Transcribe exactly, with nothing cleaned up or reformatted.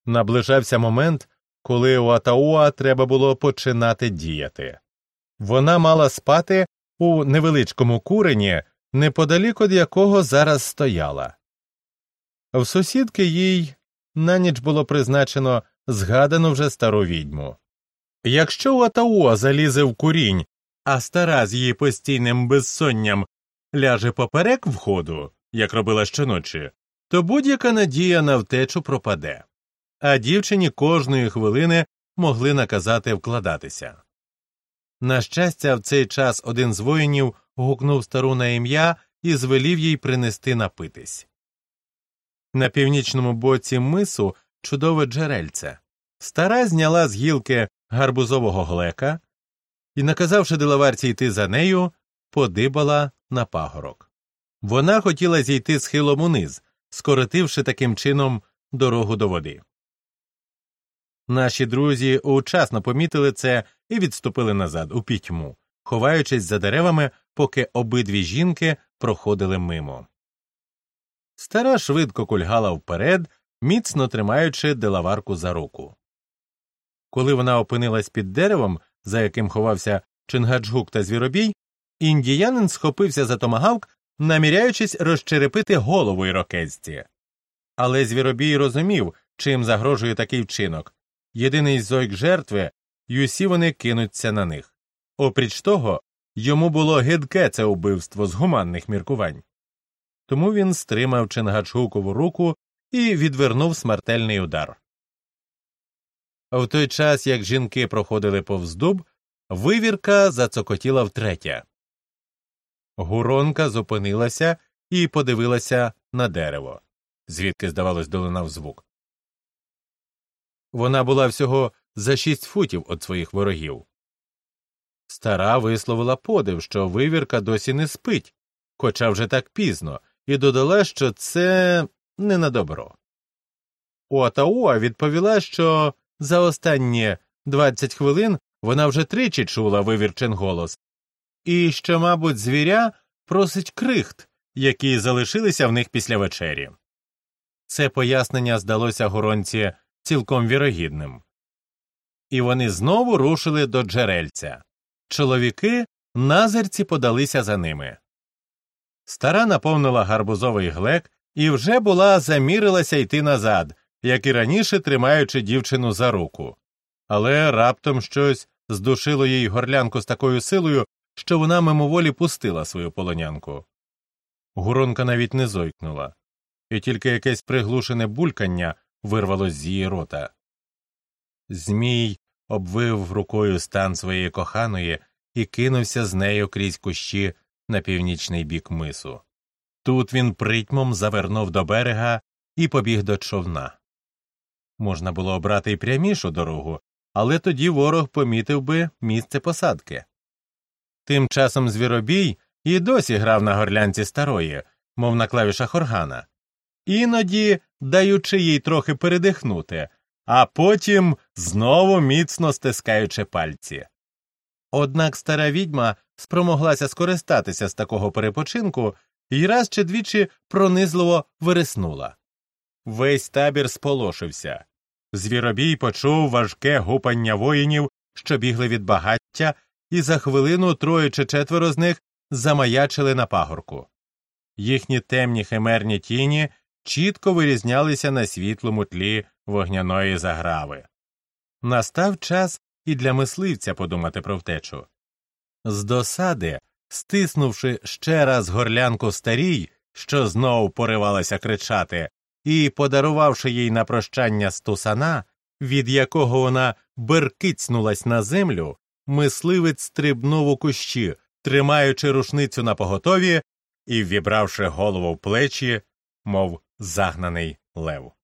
Наближався момент, коли Уатауа треба було починати діяти. Вона мала спати у невеличкому курені, неподалік від якого зараз стояла. В сусідки їй на ніч було призначено згадану вже стару відьму. Якщо Уатауа залізе в курінь, а стара з її постійним безсонням ляже поперек входу, як робила щоночі, то будь-яка надія на втечу пропаде, а дівчині кожної хвилини могли наказати вкладатися. На щастя, в цей час один з воїнів гукнув стару на ім'я і звелів їй принести напитись. На північному боці мису чудове джерельце. Стара зняла з гілки гарбузового глека і, наказавши делаварці йти за нею, подибала на пагорок. Вона хотіла зійти схилом униз, скоротивши таким чином дорогу до води. Наші друзі учасно помітили це і відступили назад, у пітьму, ховаючись за деревами, поки обидві жінки проходили мимо. Стара швидко кульгала вперед, міцно тримаючи делаварку за руку. Коли вона опинилась під деревом, за яким ховався Чингаджгук та Звіробій, індіянин схопився за томагавк, наміряючись розчерепити голову ірокезці. Але Звіробій розумів, чим загрожує такий вчинок. Єдиний зойк жертви, й усі вони кинуться на них. Опріч того, йому було гидке це вбивство з гуманних міркувань. Тому він стримав Чингаджгукову руку і відвернув смертельний удар. В той час, як жінки проходили повз дуб, вивірка зацокотіла втретє. Гуронка зупинилася і подивилася на дерево, звідки, здавалось, долинав звук. Вона була всього за шість футів від своїх ворогів. Стара висловила подив, що вивірка досі не спить, хоча вже так пізно, і додала, що це не на добро. Уатауа відповіла, що за останні двадцять хвилин вона вже тричі чула вивірчин голос, і що, мабуть, звіря просить крихт, які залишилися в них після вечері. Це пояснення здалося Гуронці цілком вірогідним. І вони знову рушили до джерельця. Чоловіки назирці подалися за ними. Стара наповнила гарбузовий глек і вже була замірилася йти назад, як і раніше тримаючи дівчину за руку. Але раптом щось здушило їй горлянку з такою силою, що вона мимоволі пустила свою полонянку. Гуронка навіть не зойкнула, і тільки якесь приглушене булькання вирвалось з її рота. Змій обвив рукою стан своєї коханої і кинувся з нею крізь кущі на північний бік мису. Тут він притьмом завернув до берега і побіг до човна. Можна було обрати й прямішу дорогу, але тоді ворог помітив би місце посадки. Тим часом Звіробій і досі грав на горлянці старої, мов на клавішах органа, іноді даючи їй трохи передихнути, а потім знову міцно стискаючи пальці. Однак стара відьма спромоглася скористатися з такого перепочинку і раз чи двічі пронизливо вириснула. Весь табір сполошився. Звіробій почув важке гупання воїнів, що бігли від багаття, і за хвилину троє чи четверо з них замаячили на пагорку. Їхні темні химерні тіні чітко вирізнялися на світлому тлі вогняної заграви. Настав час і для мисливця подумати про втечу. З досади, стиснувши ще раз горлянку старій, що знов поривалася кричати, і подарувавши їй на прощання стусана, від якого вона беркицнулась на землю, мисливець стрибнув у кущі, тримаючи рушницю напоготові і ввібравши голову в плечі, мов загнаний лев.